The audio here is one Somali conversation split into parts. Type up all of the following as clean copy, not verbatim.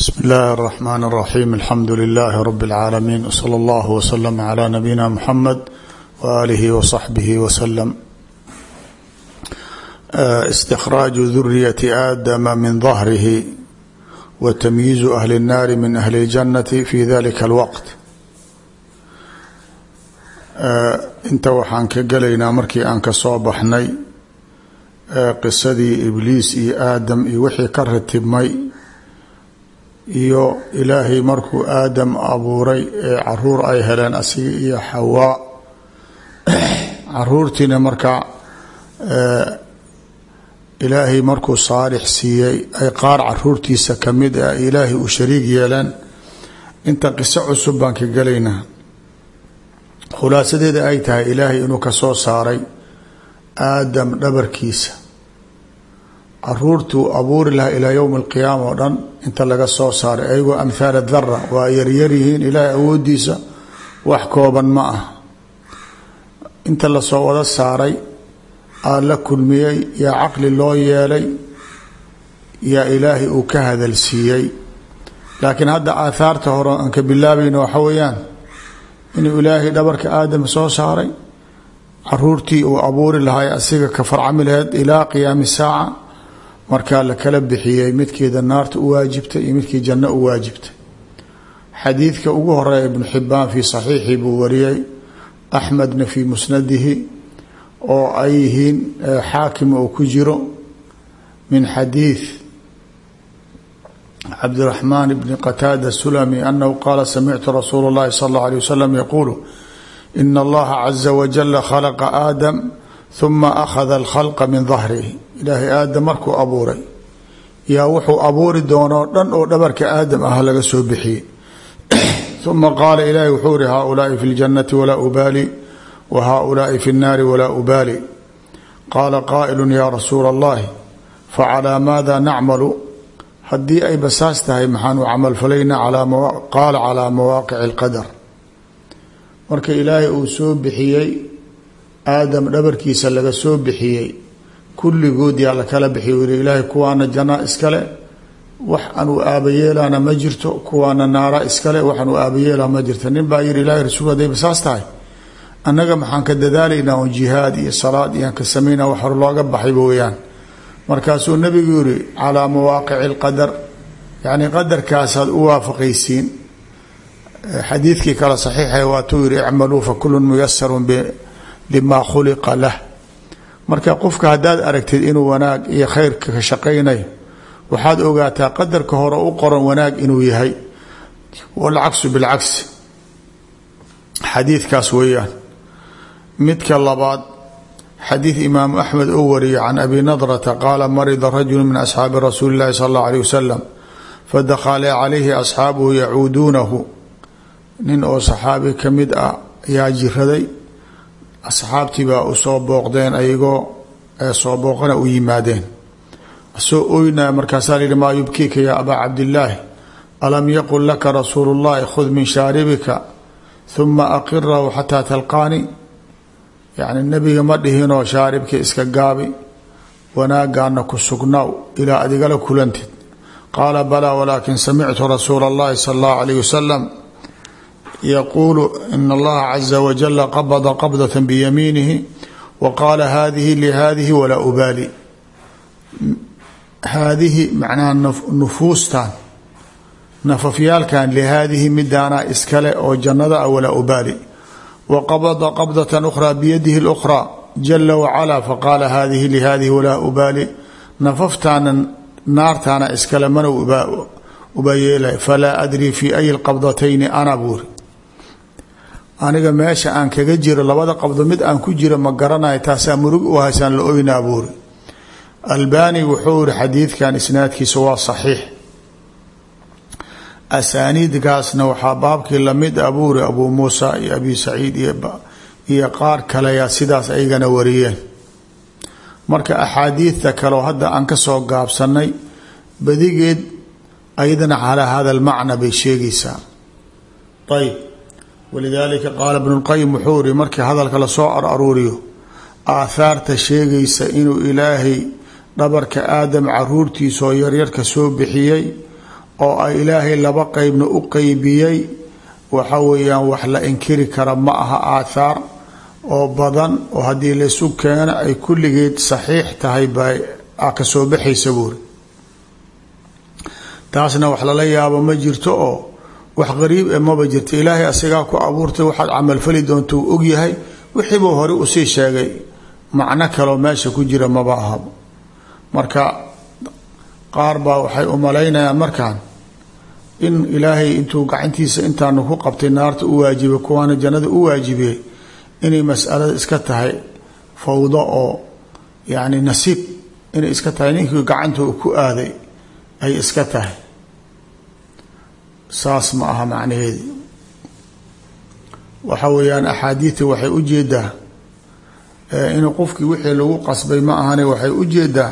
بسم الله الرحمن الرحيم الحمد لله رب العالمين وصلى الله وسلم على نبينا محمد وآله وصحبه وسلم. استخراج ذرية آدم من ظهره وتمييز أهل النار من أهل الجنة في ذلك الوقت. inta waxaan ka galaynaa markii aan ka soo baxnay qisadii ibliis iyo aadam iyo wixii ka ratibmay iyo ilaahay markuu aadam abuuray ee caruur ay heleen asiga iyo xawaa caruurtiina markaa ilaahay markuu saalix siiyey ay qaar caruurtiisa ka mid ah ilaahay u shariig yeeleen. inta qiso cusub baan ka galaynaa. khulaasadeeda ay tahay ilaahay inuu ka soo saaray aadam dhabarkiisa caruurtuu abuuri lahaa ilaa yowmi alqiyaama oo dhan inta laga soo saaray ayagoo amhaala dara waa yaryaryihiin. ilaahay awoodiisa wax kooban ma ah. inta lasoo wada saaray aa la kulmiyey yaa caqli loo yeelay yaa ilaahay uu ka hadalsiiyey. laakiin hadda aathaarta hore aan ka bilaabayno waxa weeyaan inuu ilaahay dhabarka aadam soo saaray caruurtii uu abuuri lahay asiga ka farcami laheyd ilaa qiyaami saaca markaa la kala bixiyey midkeeda naarta u waajibtay iyo midkii janno u waajibtay. xadiidka ugu horeeya ibnu xibaan fii saxiixi buu wariyey, axmedna fii musnadihi oo ay yihiin xaakim uu ku jiro min xadiid cabdiraxmaan bni qataada sulami anahu qaala samictu rasuula اllahi sal اllahu alيه wasalam yaquulu ina allaha caza wajala khalaqa aadam huma akhada alkhalqa min dahrihi. ilaahay aadam markuu abuuray yaa wuxuu abuuri doonoo dhan oo dhabarka aadam ah laga soo bixiyey. uma qaala ilaahay wuxuu ihi haaulaai fi ljannati walaa ubaali wa haaulaai fi nnaari walaa ubaali. qaala qaa'ilu ya rasuula allahi facalaa maada nacmalu, haddii ay basaas tahay maxaan u camalfalayna? qaala calaa mawaaqici alqadar. marka ilaahay uu soo bixiyey aadam dhabarkiisa laga soo bixiyey kulligood yaa la kala bixiy u ilaahay kuwaana janna iskale wax anuu aabayeelana ma jirto, kuwaana naara iskale wax anuu aabayeela ma jirto. nin baa yihi ilaahay rasuul hadday basaas tahay annaga maxaan ka dadaalaynaa on jihaad iyo salaad iyaan ka samaynaa wax hor looga baxayba weyaan. markaasuu nabigu yihi calaa mawaaqici alqadar, yacni qadarkaasaad u waafaqaysiin. xadiidkii kale saxiixa waatuu yihi icmaluu fa kullun muyasarun limaa khuliqa lah. marka qofka haddaad aragtid inuu wanaag iyo khayrka ka shaqaynayo waxaad ogaataa qadarka hore u qoran wanaag inuu yahay. walcaksu bilcagsi xadiidkaas weeyaan. midka labaad xadiid imaamu axmed oo wariyay can abi nadrata qaala marida rajulu min asxaabi rasuuli llahi sala allahu aleyh wasalam fadakhala calayhi asxaabuhu yacuuduunahu. nin oo saxaabi ka mid ah ayaa jiraday, asxaabtii baa u soo booqdeen ayagoo soo booqana u yimaadeen soo oynaa. markaasaa lihi maa yubkiika yaa abaa cabdillaahi alam yaqul laka rasuulu llahi khud min shaaribika huma aqirahu xataa talqaani. yacni nebiga ma dhihinoo shaaribka iska gaabi wanaagaana ku sugnaaw ilaa adigala kulantid. qaala balaa walaakin samictu rasuula اllahi sala اllahu alayh wasalam yaquulu ina allaha caza wajala qabada qabdata biyamiinihi wa qaala haadihi lihadihi walaa ubaali. haadihi macnaha nufuustan nafafyaalkan lihaadihi midaana iskale oo jannada ah walaa ubaali. waqabada qabdata ukhraa biyadihi اlأkhraa jala wacalaa faqaala hadihi lihadihi walaa ubaali. nafaftaana naartaana iskale mana ubayeelay. falaa adrii fi ay lqabdatayni ana buuri, aniga meesha aan kaga jiro labada qabdo mid aan ku jiro ma garanayo, taasaa murug u haysaan la oynaa buuri. albani wuxuu yihi xadiidkan isnaadkiisa waa saxiix. asaaniidkaasna waxaa baabkii lamid a buuri abuu muusa iyo abi saciid iyo qaar kaleyaa sidaas aygana wariyeen. marka axaadiidta kaleo hadda aan ka soo gaabsanay badigeed ayadana calaa hada almacna bay sheegaysaa. ayb walidaalika qaala ibnu lqayim wuxuu yihi markii hadalka lasoo aruuriyo aathaarta sheegaysa inuu ilaahay dhabarka aadam caruurtiisaoo yaryarka soo bixiyey oo ay ilaahay laba qeybna u qeybiyey waxa weeyaan wax la inkiri kara ma aha aathaar oo badan oo haddii laysu keeno ay kulligeed saxiix tahay bay ka soo baxaysa buuri taasna wax lala yaabo ma jirto oo wax qariib e maba jirto ilaahay asagaa ku abuurtay waxaad camalfali doonta uu ogyahay wixiibuu hore usii sheegay macno kaloo meesha ku jira maba ahabo marka qaar baa waxay u malaynayaan markaan in ilaahay intuu gacantiisa intaanu ku qabtay naarta u waajibay kuwaana jannada u waajibiyey inay mas'alada iska tahay fawdo oo yacni nasiib inay iska tahay ninkii gacanta ku aaday ay iska tahay saas ma aha macnaheedii waxa weeyaan axaadiidta waxay u jeedaa inuu qofkii wixii lagu qasbay ma ahane waxay u jeedaa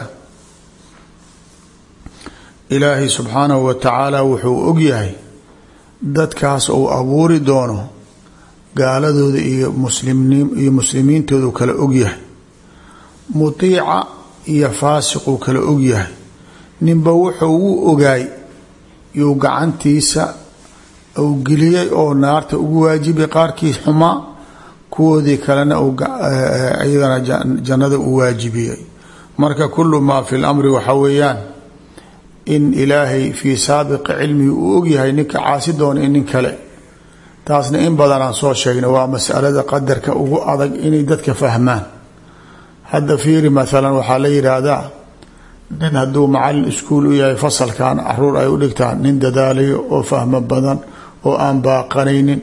ilaahay subxaanahu wa tacaala wuxuu ogyahay dadkaas uu abuuri doono gaaladooda iyo muslimiintoodu kala ogyahay mutiica iyo faasiquu kala ogyahay ninba wuxuu u ogaay yuu gacantiisa uu geliyey oo naarta ugu waajibay qaarkii xumaa kuwoodii kalena iyadana jannada u waajibiyey marka kullu maa fi lamri waxa weeyaan in ilaahay fii saabiqi cilmihi uu ogyahay ninka caasi doona in nin kale taasna in badan aan soo sheegnay waa masalada qadarka ugu adag inay dadka fahmaan hadda fiiri maalan waxaa la yidhaahdaa nin hadduu macallin iskuul u yahay fasalkan caruur ay u dhigtaan nin dadaalayo oo fahmo badan oo aan baaqanaynin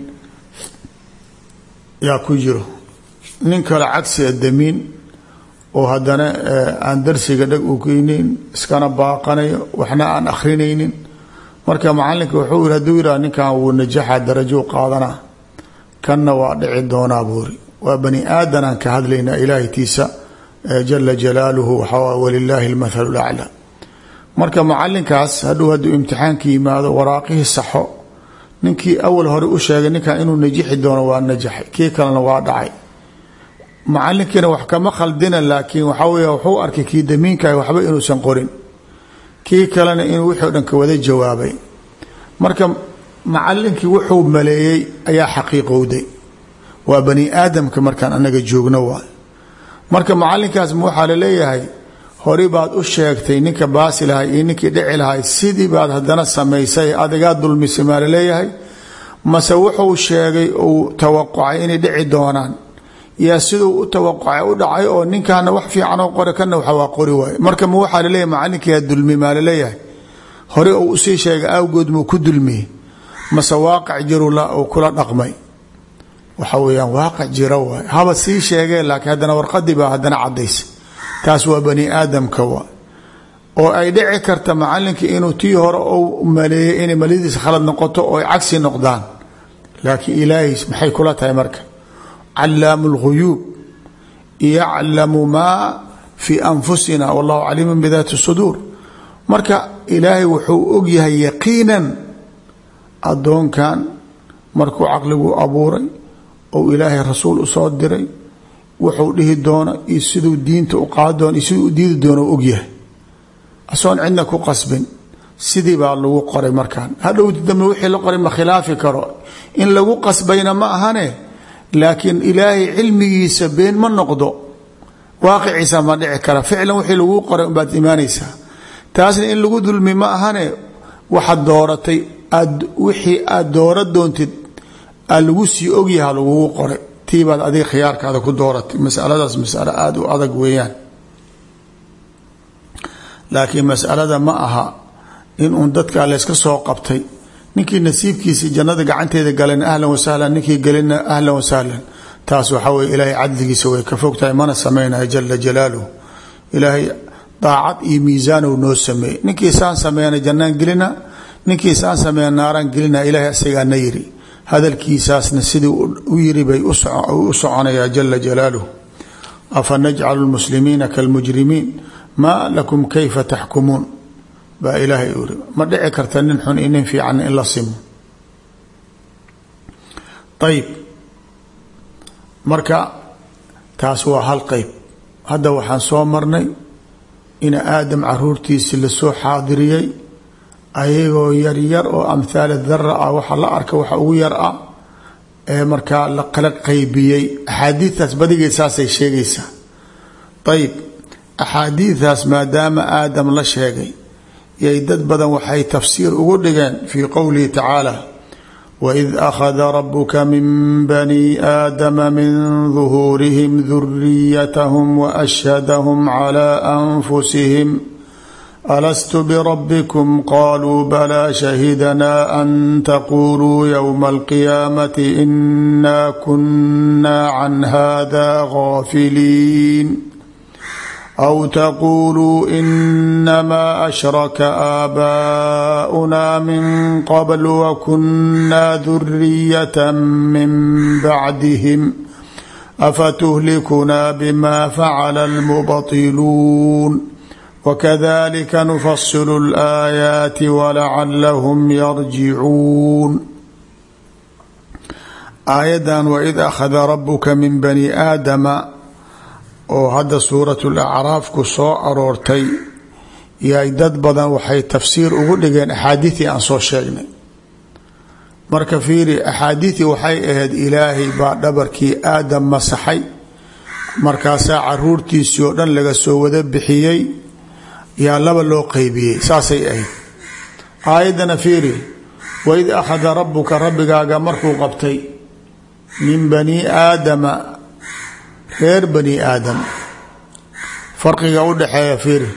yaa ku jiro nin kale cagsiga damiin oo haddana aan darsiga dhag u geynayn iskana baaqanayo waxna aan akrinaynin marka macalinka wuxuu yiri hadduu yidhaha ninkan wuu najaxa darajo qaadanaa kanna waa dhici doonaa buuri waa bani aadanaan ka hadlaynaa ilaahaytiisa jala jalaaluhu waxaa walilaahi almathalu laclaa marka macalinkaas hadduu imtixaanka yimaado waraaqihii saxo ninkii awal hore u sheegay ninkan inuu najixi doono waa najaxay kii kalena waa dhacay macalinkiina wax kama khaldina laakiin waxaa wey wuxuu arkay kii damiinkaah waxba inuusan qorin kii kalena inuu wixii o dhan ka wada jawaabay marka macalinkii wuxuu maleeyey ayaa xaqiiqowday waa bani aadamka markaan anaga joogno waay marka macalinkaas waxaa laleeyahay hori baad u sheegtay ninka baasi lahay iyo ninkii dhici lahay sidii baad haddana samaysay adigaa dulmisay maa laleeyahay mase wuxuu sheegay uu tawaqucay inay dhici doonaan yaa siduu u tawaqucay u dhacay oo ninkaana wax fiican oo qore kana waa qori waay marka ma waxaa laleeyahay macalinkiia dulmi maa laleeyahay hore uu usii sheegay awgood muu ku dulmiyey mase waaqic jiru uu kula dhaqmay waxa weeyaan waaqic jira waay haba sii sheegee laakiin haddana warqadii baa haddana caddaysay taas waa bani aadamka waa oo ay dhici karta macalinka inuu tii hore u maleeyey inay maladiisa khalad noqoto oo ay cagsi noqdaan laakiin ilaahay maxay kula tahay marka calaamu lghuyuub yaclamu maa fii anfusina wallahu caliimun bidaati suduur marka ilaahay wuxuu ogyahay yaqiinan addoonkan markuu caqligu abuuray ou ilaahay rasuul usoo diray wuxuu dhihi doono iyo siduu diinta u qaadi doono iyo siduu u diidi doono u ogyahay asoon cidna ku qasbin sidii baa lagu qoray markaan hadhowti dambe wixii la qoray ma khilaafi karo in lagu qasbayna ma ahane laakiin ilaahay cilmigiisa been ma noqdo waaqiciisa ma dhici kara ficlan wixii lagu qoray unbaad imaanaysaa taasna in lagu dulmi ma ahane waxaad dooratay wixii aad doora doontid lagu sii ogyaha lagugu qoray tiibaad adiga khiyaarkaada ku dooratay masaladaas masalo aada u adag weeyaan laakiin masalada ma aha in uun dadkaa layska soo qabtay ninkii nasiibkiisii jannada gacanteeda galan ahlan wasahlan ninkii gelina ahlan wasahlan taas waxaa weye ilaahay cadligiisa way ka fog tahay mana samaynayo jala jalaaluhu ilaahay daacad iyo miisaanow noo sameeyey ninkii saan sameeyana jannaan gelina ninkii saan sameeyana naaraan gelina ilaahay asagaana yiri hadalkiisaasna sidii u yiri bay u soconayaa jala jalaaluhu afa najcalu lmuslimiina kalmujrimiin maa lakum kayfa taxkumuun baa ilaahay uri ma dhici karta nin xun iyo nin fiican in la simo ayib marka taas waa hal qeyb hadda waxaan soo marnay in aadam caruurtiisi lasoo xaadiriyey ayagoo yaryar oo amhaal dara ah waxa la arka waxa ugu yar ah ee markaa la kala qaybiyey axaadiistaas badigeed saasay sheegaysaa ayib axaadiistaas maadaama aadam la sheegay yay dad badan waxay tafsiir ugu dhigeen fii qowlihi tacaala waid akhada rabuka min bani aadama min duhuurihim duriyatahum waashhadahum calaa anfusihim alastu birabbikum qaluu balaa shahidnaa an taquluu yowma alqiyaamati inaa kunaa can hada gaafiliin aw taquluu inamaa ashraka aabaa'unaa min qabl wakunaa duriyata min bacdihim afatuhlikunaa bima facala almubtiluun wakadalika nufasilu alaayaati walacalahum yarjicuun. aayadan waid akhada rabuka min bani aadama oo hadda suuratu lacraaf ku soo aroortay yay dad badan waxay tafsiir ugu dhigeen axaadiiii aan soo sheegnay. marka fiiri axaadiiii waxay ahayd ilaahay baa dhabarkii aadam masaxay markaasaa caruurtiisii oo dhan laga soo wada bixiyey yaa laba loo qeybiyey saasay ahayd. aayaddana fiiri waid akhada rabuka rabbigaaga markuu qabtay min bani aadama reer bani aadam farqiga u dhexeeya fiiri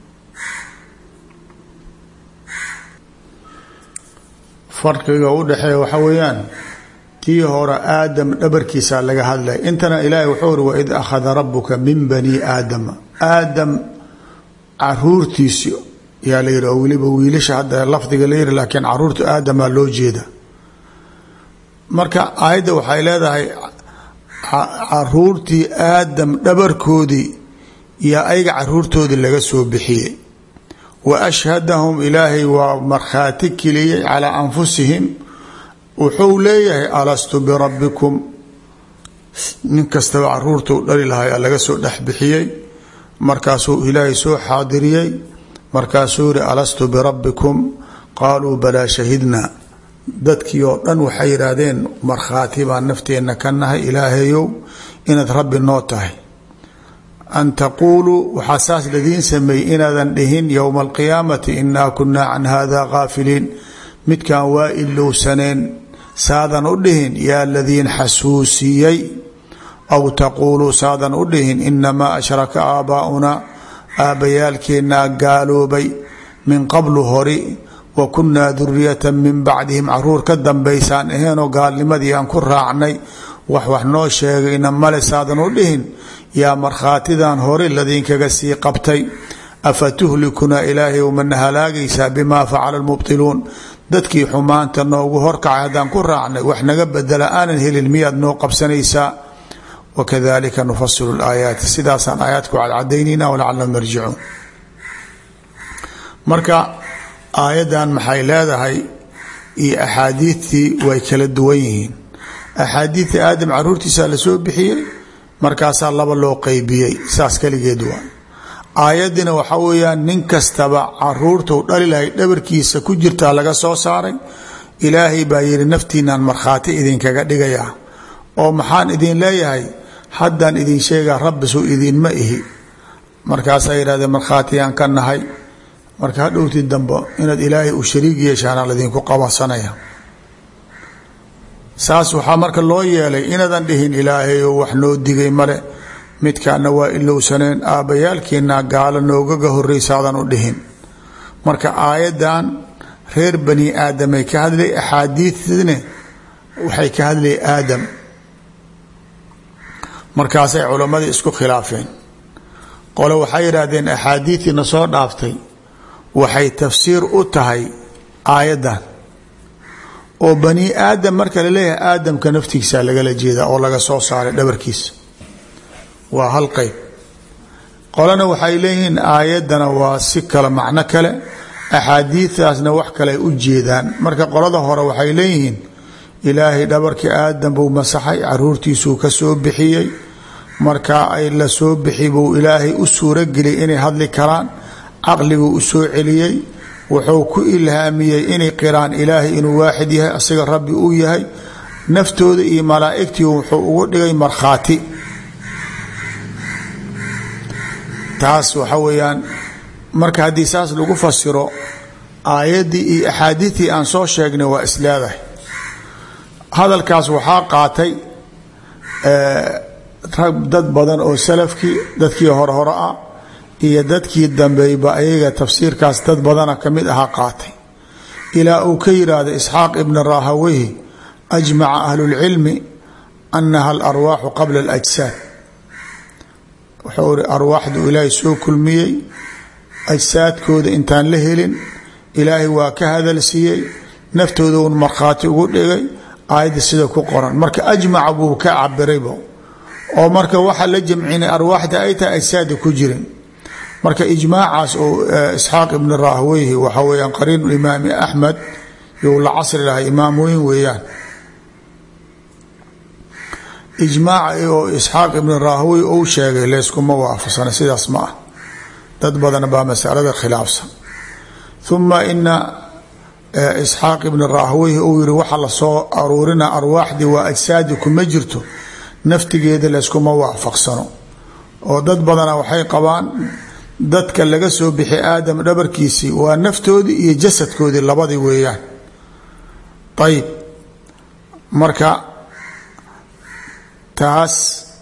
farqiga u dhexeeya waxa weeyaan tii hore aadam dhabarkiisa laga hadlay intana ilaahay wuxuu uri waid akhada rabuka min bani aadama aadam caruurtiisi yaa la yidhi oo weliba wiilasha hadda lafdiga la yidhi laakiin caruurta aadamaa loo jeeda. marka aayadda waxay leedahay caruurtii aadam dhabarkoodii iyo ayaga caruurtoodii laga soo bixiyey wa ashhadahum ilaahay waa markhaati keliyey calaa anfusihim wuxuu leeyahay alastu birabbikum nin kastaba caruurtuu dhali lahay laga soo dhex bixiyey markaasuu ilaahay soo xaadiriyey markaasuu yihi alastu birabbikum qaaluu balaa shahidna dadkii oo dhan waxay yidhaahdeen markhaati baan nafteenna ka nahay ilaahayow inaad rabbi noo tahay an taquuluu waxaa saas ladiin sameeyey inaadan dhihin yowma alqiyaamati inaa kunaa can hada gaafiliin midkan waa ilowsaneen saadan u dhihin yaa ladiin xasuusiyey aw taquuluu saadan u dhihin inamaa ashraka aabaa'unaa aabbayaalkeennaa gaaloobay min qablu hori wa kunnaa duriyatan min bacdihim caruur ka dambaysaan aheenoo gaalnimadii aan ku raacnay wax noo sheegayna male saadan u dhihin yaa markhaatidan hore ladiinkaga sii qabtay afatuhlikunaa ilaahay umana halaagaysaa bimaa facala almubtiluun dadkii xumaanta noogu horkacay haddaan ku raacnay wax naga bedela aanan helin miyaad noo qabsanaysaa wakadalika nufasilu laayaati sidaasaan aayaadku cadcadaynayna walacalahum yarjicuun. marka aayaddan maxay leedahay iyo axaadiidtii way kala duwan yihiin. axaadiidta aadam caruurtiisaa lasoo bixiyey markaasaa laba loo qeybiyey saas kaligeed waa. aayadina waxa weeyaan nin kastaba caruurtuu dhali lahay dhabarkiisa ku jirtaa laga soo saaray ilaahay baa yihi naftiinaan markhaati idinkaga dhigayaa oo maxaan idin leeyahay haddaan idin sheegaa rabbisu idinma ihi markaasaa yidhahdeen markhaatiyaan ka nahay marka hadhowtii dambe inaad ilaahay u shariig yeeshaana ladinku qabansanaya. saas waxaa marka loo yeelay inaadan dhihin ilaahayo wax noo digay male midkaana waa ilowsaneen aabbayaalkeena gaalo noogaga horreysaadan u dhihin. marka aayaddan reer bani aadamay ka hadlay axaadiidne waxay ka hadlay aadam markaasay culammadii isku khilaafeen. qole waxay yidhaahdeen axaadiidtiina soo dhaaftay waxay tafsiir u tahay aayaddan oo bani aadam marka la leeyahay aadamka naftigiisa lagala jeedaa oo laga soo saaray dhabarkiisa waa hal qeyb. qolana waxay leeyihiin aayaddana waa si kale macno kale axaadiidtaasna wax kale ay u jeedaan. marka qolada hore waxay leeyihiin ilaahay dhabarkii aadam buu masaxay caruurtiisuu ka soo bixiyey markaa ay la soo bixi buu ilaahay u suurogeliyay inay hadli karaan caqliguu u soo celiyey wuxuu ku ilhaamiyey inay qiraan ilaahay inuu waaxid yahay asiga rabbi uu yahay naftooda iyo malaa'igtii wuxuu ugu dhigay markhaati taas waxa weeyaan marka haddii saas lagu fasiro aayaddii iyo axaadiidtii aan soo sheegnay waa isleedahay hadalkaas waxaa qaatay dad badan oo salafkii dadkii hore ah iyo dadkii dambeeyba ayaga tafsiirkaas dad badana ka mid ahaa qaatay ilaa uu ka yidhaahdo isxaaq ibn rahaweyhi ajmaca ahlulcilmi annaha alarwaaxu qabla alajsaad wuxuu iri arwaaxdu ilaahay soo kulmiyey ajsaadkooda intaan la helin ilaahay waa ka hadalsiiyey naftooda uun markhaati ugu dhigay aayadda sida ku qoran marka ajmaca buu ka cabirayba oo marka waxa la jamcinay arwaaxda ay tahay ajsaada ku jirin marka ijmaacaas oo isxaaq ibn rahaweyhi waxa weeyaan qariin imaami axmed you la casri lahay imaam weyn weeyaan ijmaaca oo isxaaq ibn rahaweyhi uu sheegay layskuma waafaqsana sidaas ma ah dad badan baa masalada khilaafsan uma ina isxaaq ibn rahaweyhi uu yihi waxa la soo aruurina arwaaxdii waa ajsaadi kuma jirto naftigeeda layskuma waafaqsano oo dad badana waxay qabaan dadka laga soo bixi aadam dhabarkiisii waa naftoodii iyo jasadkoodii labadii weeyaan ayib marka taas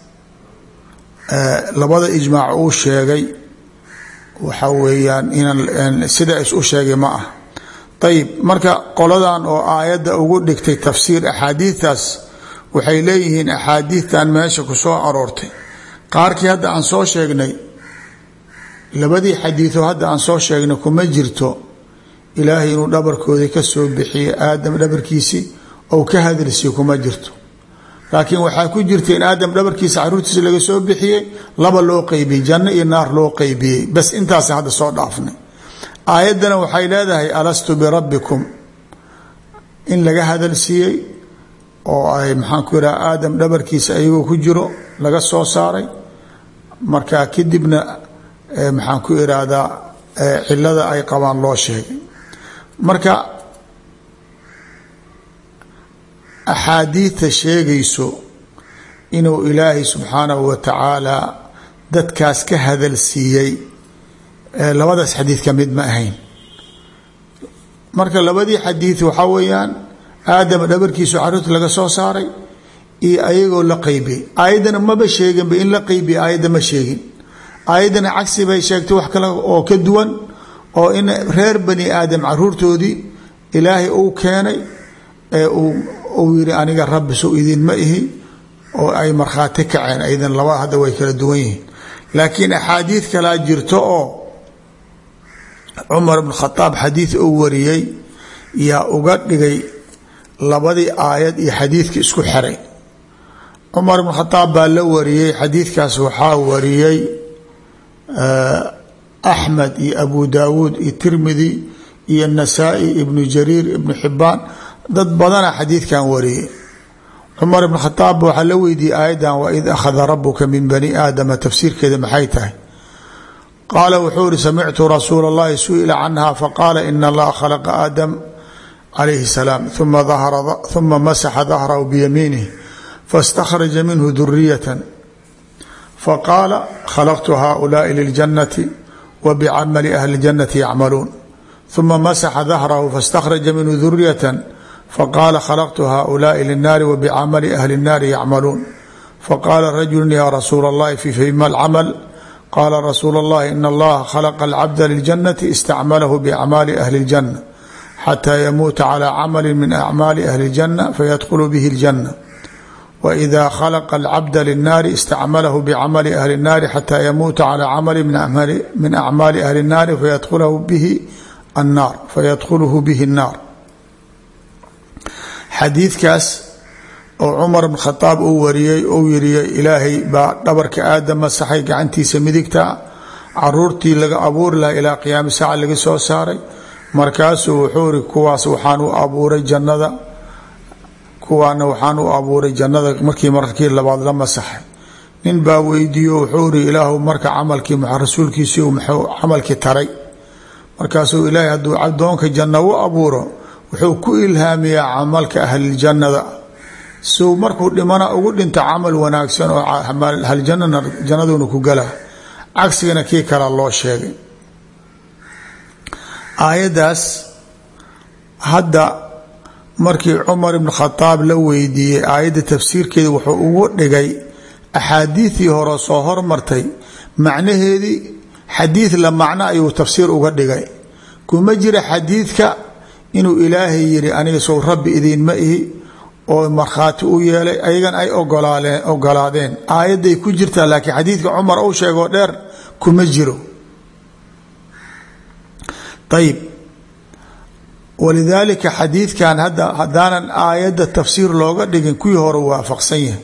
labada ijmaac uu sheegay waxa weeyaan inaan sida is u sheegay ma ah ayib marka qoladan oo aayadda ugu dhigtay tafsiir axaadiidtaas waxay leeyihiin axaadiidtan meesha ku soo aroortay qaarkii hadda aan soo sheegnay labadii xadiiثoo hadda aan soo sheegnay kuma jirto ilaahay inuu dhabarkoodii ka soo bixiyey aadam dhabarkiisii ou ka hadalsiiye kuma jirto laakiin waxaa ku jirta in aadam dhabarkiisa caruurtiisa laga soo bixiyey laba loo qeybiyey janno iyo naar loo qeybiyey bas intaas hadda soo dhaafnay aayaddana waxay leedahay alastu birabbikum in laga hadalsiiyey oo ay maxaan ku yidhaha aadam dhabarkiisa ayagoo ku jiro laga soo saaray markaa kadibna maxaan ku ihahdaa cilada ay qabaan loo sheegay marka axaadiidta sheegayso inuu ilaahay subxaanahu wa tacaala dadkaas ka hadalsiiyey labadaas xadiid ka mid ma ahayn marka labadii xadiid waxaa weeyaan aadam dhabarkiisu caruurta laga soo saaray iyo ayagoo la qeybiyey aayaddana maba sheeginba in la qeybiye aayadda ma sheegin aayaddana cagsi bay sheegtay wax kale oo ka duwan oo in reer bani aadam caruurtoodii ilaahay uu keenay ee uu yidhi aniga rabbi sow idinma ihi oo ay markhaati kaceen aydan laba hadda way kala duwan yihiin laakiin axaadiid kalaa jirto oo cumar bn khadaab xadiid uu wariyey yaa uga dhigay labadii aayad iyo xadiidka isku xiray cumar bn khadaab baa la wariyey xadiidkaas waxaa wariyey axmed iyo abu daawuud iyo tirmidi iyo nasaa-i ibnu jariir ibnu xibaan dad badana xadiidkan wariyey cumar ibn khadaab waxaa la weydiiyey aayaddan waid akhada rabuka min bani aadama tafsiirkeeda maxay tahay qaala wuxuu ihi samictu rasuula اllahi su-ila canha faqaala ina allaha khalaqa aadam calayhi الsalaam uma masaxa dahrahu biyamiinih faاstakhraja minhu duriyata faqaala khalaqtu haؤulaai liljannati wa bicamali ahli اljannati yacmaluun uma masaxa dahrahu faاstakhraja minhu duriyata faqaala khalaqtu haؤulaai lلnaari wa bicamali ahli الnaari yacmaluun faqaala rajulu ya rasuula اllahi fima اlcamal qaala rasuulu اllahi in allaha khalaqa alcabda liljannati istacmalahu biacmaali ahli اljanna xataa yamuuta calى camali min acmaali ahli اljanna fayadkhulu bihi اljanna waإida khalaqa alcabda linnaari istacmalahu bicamali ahli الnaari xataa yamuuta calى camali min acmaali ahli الnaari fayadkhuluhu bihi الnaar xadiidkaas oo cumar bn khadaab uu wariyey uu yiri ilaahay baa dhabarka aadam masaxay gacantiisa midigta caruurtii laga abuuri lahaa ilaa qiyaami saaca laga soo saaray markaasuu wuxuu iri kuwaas waxaan u abuuray jannada kuwaana waxaan u abuuray jannada markii labaad la masaxay nin baa weydiiyo wuxuu iri ilaahu marka camalkii rasuulkiisii muxuu camalkii taray markaasuu ilaahay hadduu adoonka janno u abuuro wuxuu ku ilhaamiyaa camalka ahliljannada suu markuu dhimana ugu dhinto camal wanaagsan oo jannaduna ku gala cagsigana kii kala loo sheegay. aayaddaas hadda markii cumar ibn khadaab la weydiiyey aayadda tafsiirkeeda wuxuu ugu dhigay axaadiidii hore soo hormartay macnaheedii xadiid la macno ayuu tafsiir uga dhigay. kuma jira xadiidka inuu ilaahay yidhi aniga sow rabbi idiinma ihi oo markhaati u yeelay ayagan ay ogolaadeen aayadday ku jirtaa laakiin xadiidka cumar uu sheegoo dheer kuma jiro. ayib walidaalika xadiidkan haddaanan aayadda tafsiir looga dhigin kuwii hore waafaqsan yahay.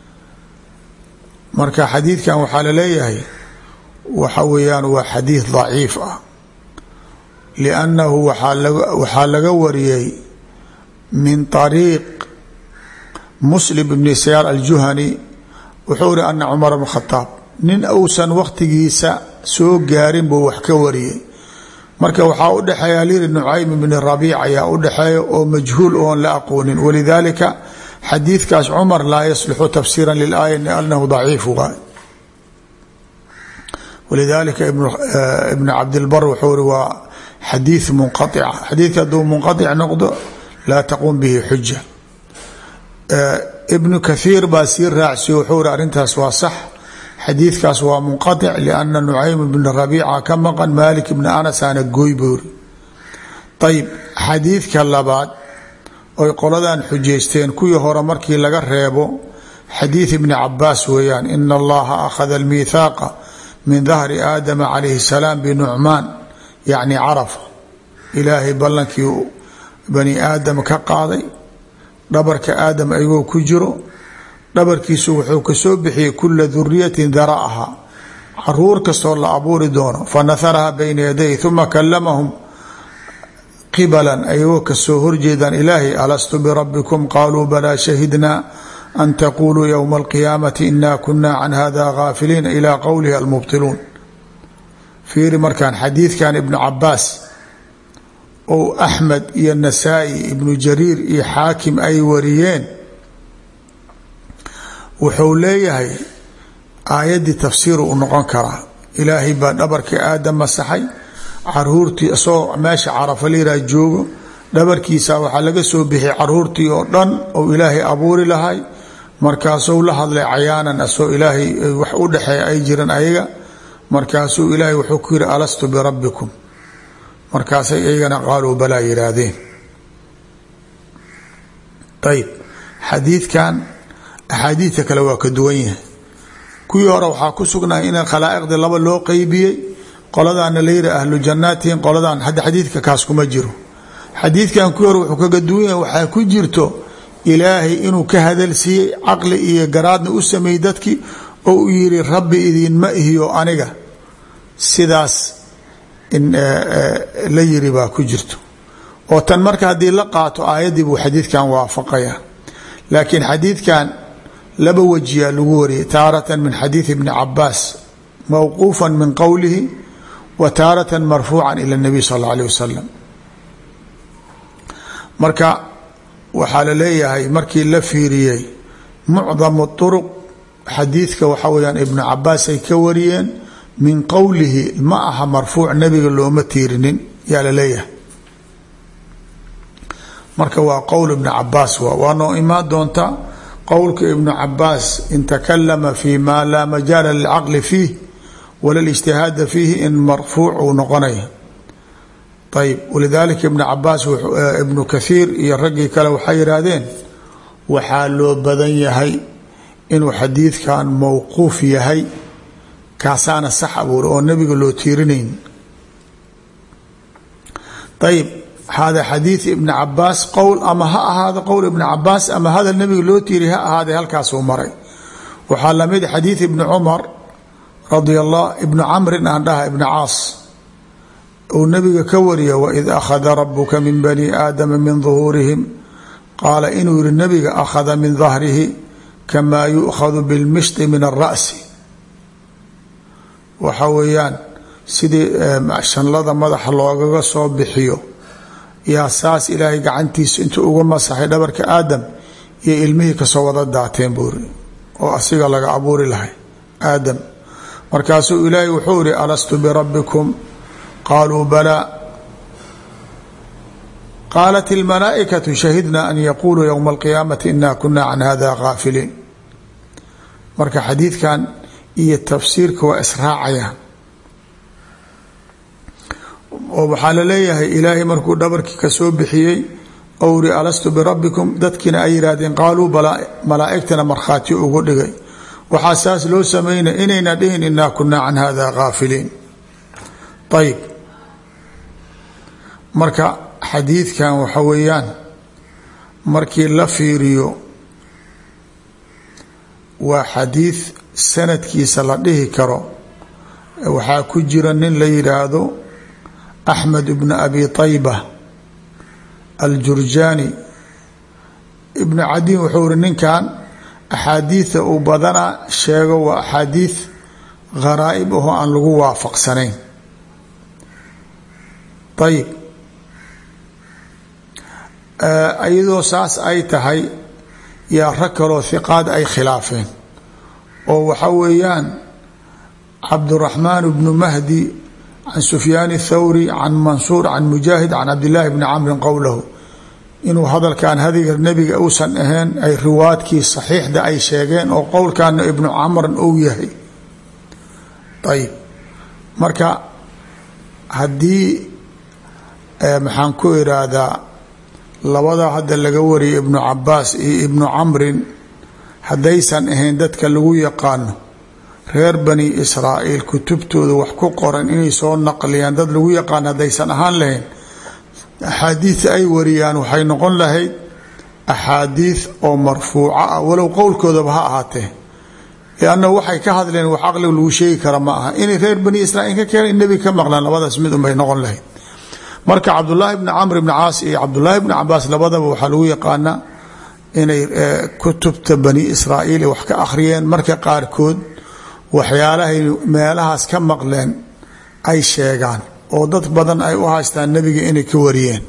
marka xadiidkan waxaa la leeyahay waxa weeyaan waa xadiid daciif ah liannahu waxaa laga wariyey min طariiq muslim ibni sayaar aljuhani wuxuu iri ana cumar bn khadaab nin uusan wakhtigiisa soo gaarin buu wax ka wariyey. marka waxaa u dhexeeya lyiri nucaym bni rabiic ayaa u dhexeeya oo majhuul oon la aqoonin walidaalika xadiidkaas cumar laa yaslixu tafsiira lilaaya liannahu daciif waay. walidaalika ibn cabdilbar wuxuu iri waa xadiid munqaica xadiidka hadduu munqaic noqdo laa taquum bihi xuja. ibnu kathiir baa sii raacsiyo wuxuu iri arrintaas waa sax xadiidkaas waa munqaic lianna nucaym bna rabiica ka maqan malik bna anas aana gooy buuri. ayib xadiidka labaad oy qoladan xujaysteen kuwii hore markii laga reebo xadiid ibni cabaas weeyaan ina allaha akhada almiithaaqa min dahri aadama calayhi salaam binucmaan yacni carafa ilaahay ballankii bani aadam ka qaaday dhabarka aadam ayagoo ku jiro dhabarkiisu wuxuu kasoo bixiyey kula duriyatin dara'aha caruur kastoo la abuuri doono fanaharaha bayna yaday uma kalamahum qibalan ayagoo kasoo horjeedaan ilaahay alastu birabbikum qaaluu balaa shahidnaa an taquluu ywma alqiyaamati ina kuna can hada gaafiliin ilaa qowlihi almubtiluun. fiiri markaan xadiidkan ibnu cabaas ou axmed iyo nasaa-i ibnu jariir iyo xaakim ay wariyeen wuxuu leeyahay aayaddii tafsiiru u noqon karaa. ilaahay baa dhabarkii aadam masaxay caruurtii isagoo meesha carafa layiraha joogo dhabarkiisa waxaa laga soo bixiyay caruurtii oo dhan ou ilaahay abuuri lahay markaasuu la hadlay cayaanan asagoo ilaahay wax u dhexeeya ay jiran ayaga markaasuu ilaahay wuxuu ku yidhi alastu birabbikum markaasay iyagana qaaluu balaa yihaahdeen. ayib xadiidkan axaadiidta kale waa ka duwan yahay. kuwii hore waxaa ku sugnahay in khalaa'iqda laba loo qeybiyey qoladaana la yihi ahlu jannaatihin qoladan hadda xadiidka kaas kuma jiro. xadiidkan kuwii hore wuxuu kaga duwan yahay waxaa ku jirto ilaahay inuu ka hadalsiiyey caqli iyo garaadna u sameeyey dadkii oo u yidhi rabbi idiinma ihiyo aniga sidaas in la yiri baa ku jirto oo tan marka haddii la qaato aayaddii buu xadiidkan waafaqaya. laakiin xadiidkan laba wajiyaa lagu wariyay taaratan min xadiidi ibni cabaas mawquufa min qowlihi wa taaratan marfuucan ila اnabiy sal اllau alيه wasalam. marka waxaa la leeyahay markii la fiiriyey mucdamu طuruq xadiidka waxa weyaan ibnu cabaas ay ka wariyeen min qowlihi ma aha marfuuc nebiga looma tiirinin yaa la leeyahay. marka waa qowl ibnu cabaas waa noo imaan doonta qowlka ibnu cabaas in takalama fi ma laa majaala lilcaqli fiih wala lijtihaada fiihi in marfuuc uu noqonaya. ayb walidaalika ibnu cabaas ibnu kathiir iyo raggii kale waxay yidhaahdeen waxaa loo badan yahay inuu xadiidkan mawquuf yahay kaasaana sax abuur oo nebiga loo tiirinayn. ayb hada xadiid ibni cabaas qowl ama ha ahaado qowl ibni cabaas ama hadal nebiga loo tiiriy ha ahaaday halkaasuu maray. waxaa lamid xadiid ibni cumar radia allah ibnu camrin aan dhaha ibni caas uu nabiga ka wariya waid akhada rabuka min bani aadama min duhuurihim qaala inuu yihi nabiga akhada min dahrihi kamaa yu'khadu bilmishti min alra'si waxa weeyaan sidii shanlada madaxa loogaga soo bixiyo yaa saas ilaahay gacantiisa intuu uga masaxay dhabarka aadam iyo ilmihii kasoo wada daateen buuri oo asiga laga abuuri lahay aadam. markaasuu ilaahay wuxuu ihi alastu birabbikum qaaluu balaa qaalat ilmalaa'ikatu shahidna an yaquuluu yowma alqiyaamati inaa kunaa can hada gaafiliin. marka xadiidkan iyo tafsiirka waa israacayaan oo waxaa la leeyahay ilaahay markuu dhabarkii ka soo bixiyey ou ri alastu birabbikum dadkiina ay yihaahdeen qaaluu balaa malaa'igtana markhaati ugu dhigay. waxaa saas loo samaynaya inayna dhihin inaa kunaa can hada gaafiliin. ayib marka xadiidkan waxa weeyaan markii la fiiriyo waa xadiid sanadkiisa la dhihi karo waxaa ku jira nin la yidhaahdo axmed ibn abi tayba aljurjaani ibn cadiin wuxuu iri ninkan axaadiida uu badanaa sheego waa axaadiid gharaa'ib ahoo aan lagu waafaqsanayn. ayib iyadoo saas ay tahay yaa rag kaloo hiqaad ay khilaafeen oo waxa weeyaan cabduraxmaan bnu mahdi can sufyaan الthawri can mansuur can mujaahid can cabdillaahi bni camrin qowlahu inuu hadalkan hadiga nebiga uusan ahayn ay riwaadkii saxiixda ay sheegeen oo qowlkaana ibnu camran ou yahay. ayib marka haddii maxaan ku iraahdaa labada hadda laga wariyay ibnu cabaas iyo ibnu camrin haddaysan ahayn dadka lagu yaqaano reer bani israa'iil kutubtooda wax ku qoran inay soo naqliyaan dad lagu yaqaano haddaysan ahaan lahayn axaadiid ay wariyaan waxay noqon lahayd axaadiid oo marfuuca ah walow qowlkoodaba ha ahaatee lianna waxay ka hadleen wax caqliga lagu sheegi kara ma aha inay reer bani israiil ka keenay nebiga ka maqlaan labadaas mid unbay noqon lahayd. marka cabdullaahi bni camr bni caas iyo cabdullaahi bni cabaas labadaba waxaa lagu yaqaanaa inay kutubta bani israa'iil wax ka akhriyeen marka qaarkood waxyaalahay meelahaas ka maqleen ay sheegaan oo dad badan ay u haystaan nebiga inay ka wariyeen.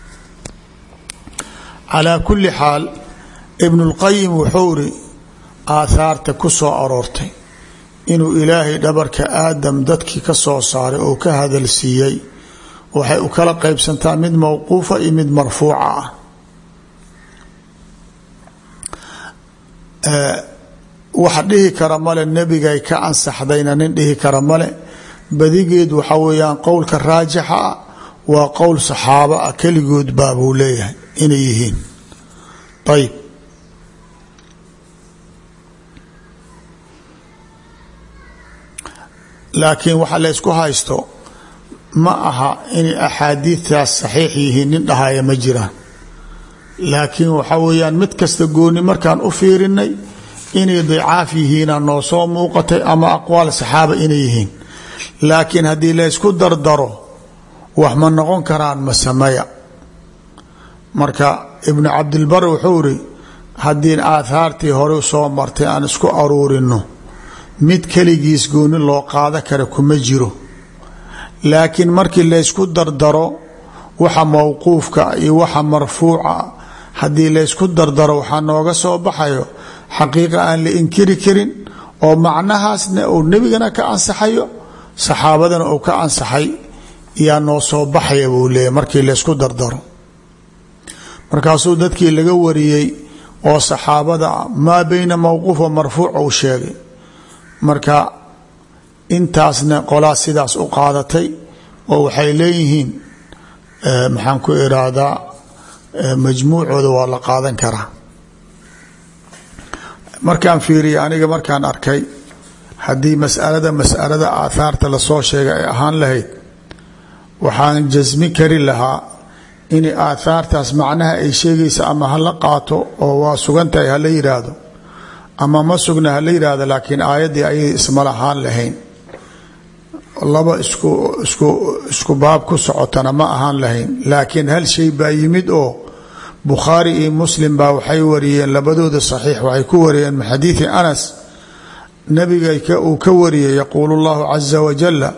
calaa kulli xaal ibnulqayim wuxuu iri aathaarta ku soo aroortay inuu ilaahay dhabarka aadam dadkii ka soo saaray oo ka hadal siiyey waxay u kala qaybsantaa mid mawquufa iyo mid marfuuca ah. wax dhihi kara male nebigay ka ansaxdayna nin dhihi kara male badigeed waxa weeyaan qowlka raajixa ah waa qowl saxaabo ah keligood baabuu leeyahay inay yihiin. ayib laakiin waxa la ysku haysto ma aha inay axaadiidtaas saxiix yihiin nin dhahaya ma jiraan laakiin waxa weeyaan mid kasta gooni markaan u fiirinay inay dicaaf yihiina noo soo muuqatay ama aqwaal saxaaba inay yihiin. laakiin haddii la ysku dardaro wax ma noqon karaan masamaya. marka ibnu cabdilbar wuxuu iri haddii aathaartii hore soo martay aan isku aruurino mid keligiis gooni loo qaada kara kuma jiro laakiin markii la ysku dardaro waxa mawquufka iyo waxa marfuuca haddii la ysku dardaro waxaa nooga soo baxayo xaqiiqa aan la inkiri karin oo macnahaasna uu nebigana ka ansaxayo saxaabadana uu ka ansaxay yaa noo soo baxaya buu leeyahy markii la ysku dardaro. markaasuu dadkii laga wariyey oo saxaabada maa bayna mawquuf wa marfuuc uu sheegay. marka intaasna qolaa sidaas u qaadatay oo waxay leeyihiin maxaan ku iraahdaa majmuucooda waa la qaadan karaa. markaan fiiriyay aniga markaan arkay haddii masalada aathaarta lasoo sheegay ay ahaan lahayd waxaan jasmi kari lahaa in aathaartaas macnaha ay sheegaysa ama hala qaato oo waa sugan tahay hala yidhaahdo ama ma sugna hala yidhaahdo laakiin aayaddii ayay isma lahaan lahayn laba isku baab ku socotana ma ahaan lahayn. laakiin hal shay baa yimid oo bukhaari iyo muslim baa waxay wariyeen labadooda saxiix waxay ku wariyeen min xadiidi anas nabiga uu ka wariyay yaquulu llahu caza wajala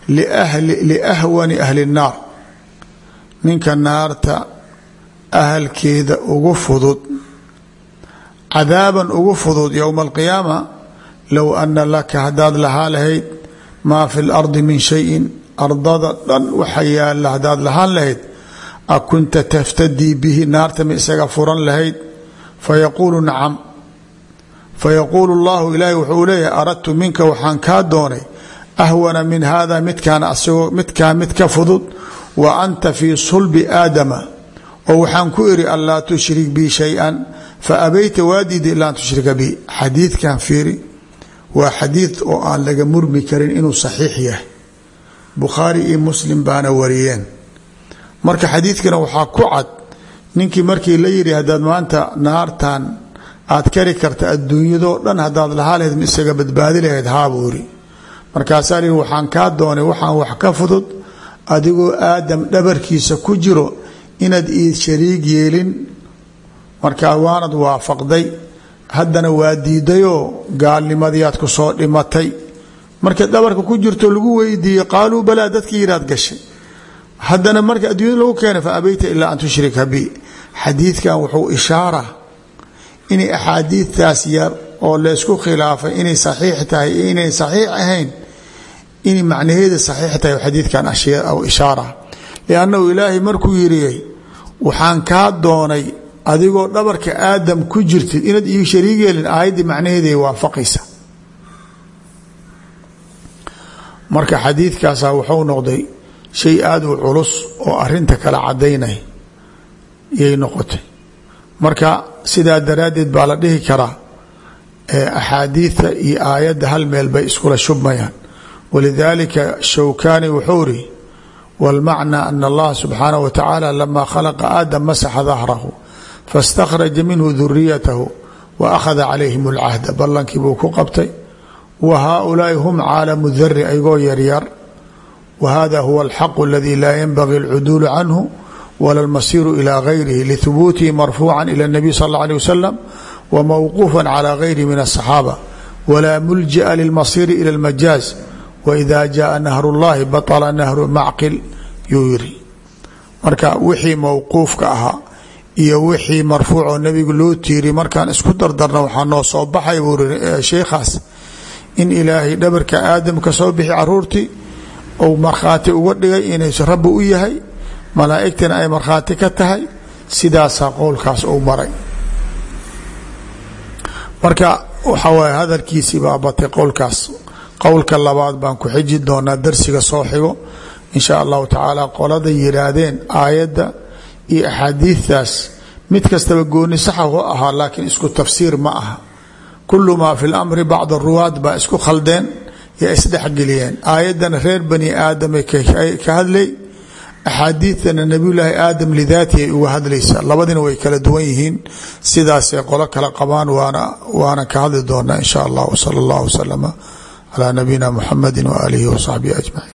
liahwani ahli الnaar ninka naarta ahalkeeda ugu fudud cadaaban ugu fudud yowma alqiyaama low ana laka haddaad lahaa lahayd maa fi lardi min shayin ardada dhan waxa yaala haddaad lahaan lahayd a kunta taftadii bihi naarta ma isaga furan lahayd fayaquulu nacam fayaquulu llahu ilaahi wuxuu leeyahay aradtu minka waxaan kaa doonay ahwana min hada midkaa mid ka fudud wa anta fii sulbi aadama oo waxaan ku iri an laa tushrik bi shay-an fa abayta waadiida ilaa an tushrika bi xadiidkan fiiri waa xadiid oo aan laga murmi karin inuu saxiix yahay bukhaari iyo muslim baana wariyeen marka xadiidkana waxaa ku cad ninkii markii la yidhi haddaad maanta naartan aad kari karta adduunyadoo dhan haddaad lahaa lahayd ma isaga badbaadi lahayd haabuu iri markaasaa lihi waxaan kaa doonay waxaan wax ka fudud adigoo aadam dhabarkiisa ku jiro inaad ii shariig yeelin markaa waanad waafaqday haddana waa diidayoo gaalnimadiiaad ku soo dhimatay marka dhabarka ku jirto lagu weydiiyey qaaluu balaa dadkii yidhaad gashay haddana marka adduunyada lagu keenay fa abayta ilaa an tushrika bi xadiidkan wuxuu ishaara inay axaadiidtaas yar oo laysku khilaafay inay saxiix tahay iyo inay saxiix ahayn inay macnaheeda saxiix tahay xadiidkan ishaara liannahu ilaahay markuu yidhi waxaan kaa doonay adigoo dhabarka aadam ku jirtid inaad ii shariig yeelin aayaddii macnaheeday waafaqaysa marka xadiidkaasaa wuxuu noqday shay aada u culus oo arinta kala cadaynay yay noqotay marka sidaa daraaddeed baa la dhihi karaa axaadiidta iyo aayadda hal meel bay iskula shubmayaan walidaalika shawkani wuxuu iri wاlmacnى ana اllaha subxaanaه wa tacaala lama khalaqa aadam masaxa dahrahu faاstakhraja minhu duriyatahu wa akhada calayhim اlcahda ballankii buu ku qabtay wa haaulaai hum caalamu dari aygoo yaryar wa hada huwa alxaqu aladi laa yanbagi اlcuduulu canhu wala اlmasiiru ilى gayrihi lihubuutihi marfuuca ilى الnabiy sal اlه alيه wasalam wa mawquufa calى gayrihi min الصaxaaba walaa mulji'a lilmasiiri ilى اlmajaaz wإida jaءa nahr اllahi baطla nahru macqil yuu yiri marka wixii mawquufka ahaa iyo wixii marfuucoo nebigu loo tiiri markaan isku dardarna waxaa noo soo baxay buu iri sheekhaas in ilaahay dhabarka aadam ka soo bixi caruurtii ou markhaati uga dhigay inaysu rabbi u yahay malaa'igtana ay markhaati ka tahay sidaasaa qowlkaas uu maray marka waxa waaye hadalkiisii baa batay qowlkaas qowlka labaad baan ku xiji doonaa darsiga soo xigo in sha allahu tacaala qolada yidhaahdeen aayadda iyo axaadiidtaas mid kastaba gooni saxa u ahaa laakiin isku tafsiir ma aha kulu maa fi lamri bacd ruwaad baa isku khaldeen yo isdhexgeliyeen aayaddana reer bani aadamay ka hadlay axaadiidtana nabiyulaahi aadam lidaati ay uga hadlaysa labadina way kala duwan yihiin sidaasay qolo kala qabaan waana ka hadli doonaa in sha allah wsala allah wslama calى nabiyina muxamadi waaalihi wasaxbihi ajmaciin